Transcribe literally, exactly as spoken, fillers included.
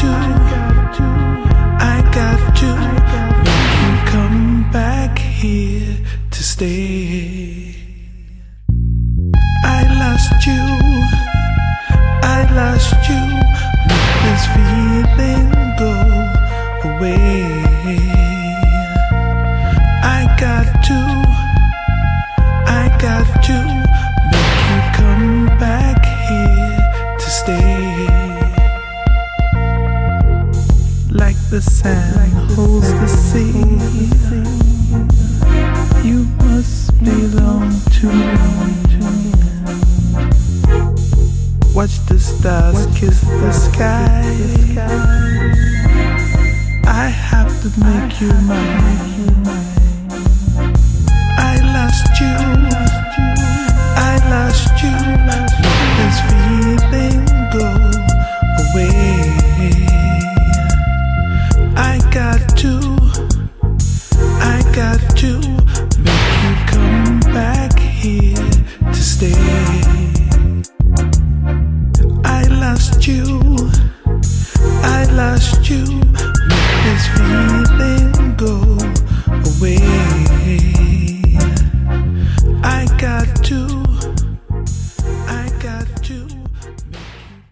to, I got to make you come back here to stay. I lost you, I lost you. Make this feeling go away. I got to, I got to make you come back here to stay. Like the sand holds the sea, you must belong to me. Watch the stars kiss the sky. I have to make you mine. I lost you, I lost you. This feeling